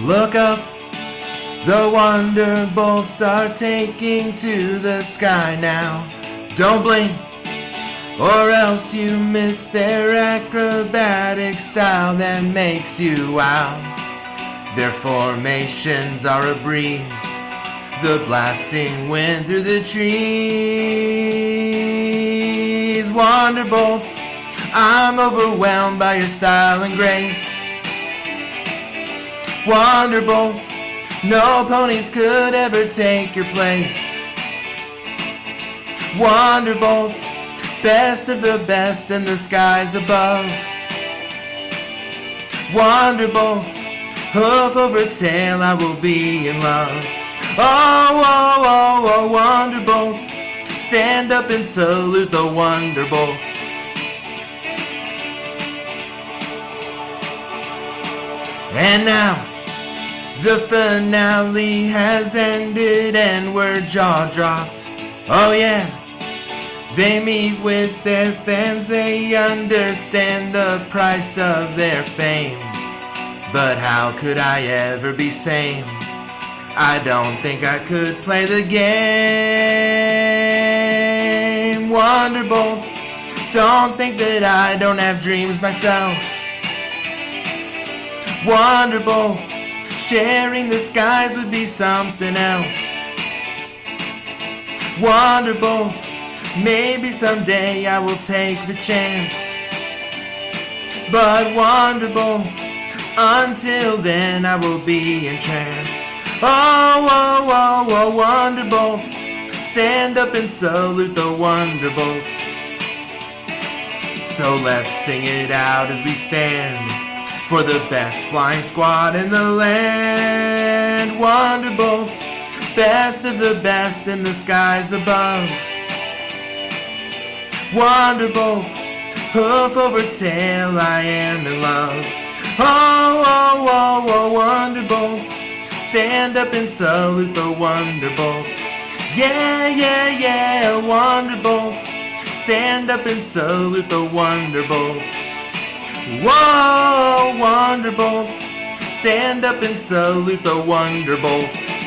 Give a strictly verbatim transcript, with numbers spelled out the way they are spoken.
Look up, the Wonderbolts are taking to the sky now. Don't blink, or else you miss their acrobatic style that makes you wow. Their formations are a breeze, the blasting wind through the trees. Wonderbolts, I'm overwhelmed by your style and grace. Wonderbolts, no ponies could ever take your place. Wonderbolts, best of the best in the skies above. Wonderbolts, hoof over tail, I will be in love. Oh, oh, oh, oh, Wonderbolts, stand up and salute the Wonderbolts. And now, the finale has ended and we're jaw-dropped. Oh yeah, they meet with their fans, they understand the price of their fame. But how could I ever be sane? I don't think I could play the game. Wonderbolts, don't think that I don't have dreams myself. Wonderbolts, sharing the skies would be something else. Wonderbolts, maybe someday I will take the chance. But Wonderbolts, until then I will be entranced. Oh, oh, oh, oh, Wonderbolts, stand up and salute the Wonderbolts. So let's sing it out as we stand for the best flying squad in the land. Wonderbolts, best of the best in the skies above. Wonderbolts, hoof over tail, I am in love. Oh, oh, oh, oh, Wonderbolts, stand up and salute the Wonderbolts. Yeah, yeah, yeah, Wonderbolts, stand up and salute the Wonderbolts. Whoa, Wonderbolts, stand up and salute the Wonderbolts.